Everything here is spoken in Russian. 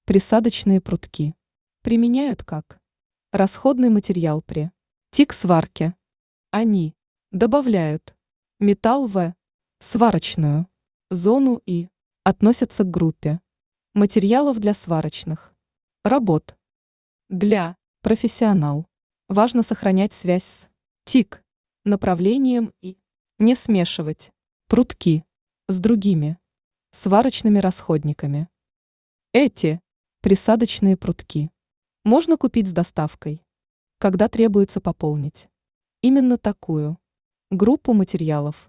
Присадочные прутки применяют как расходный материал при тик-сварке. Они добавляют металл в сварочную зону и относятся к группе материалов для сварочных работ. Для профессионал важно сохранять связь с тик направлением и не смешивать прутки с другими сварочными расходниками. Эти присадочные прутки можно купить с доставкой, когда требуется пополнить именно такую группу материалов.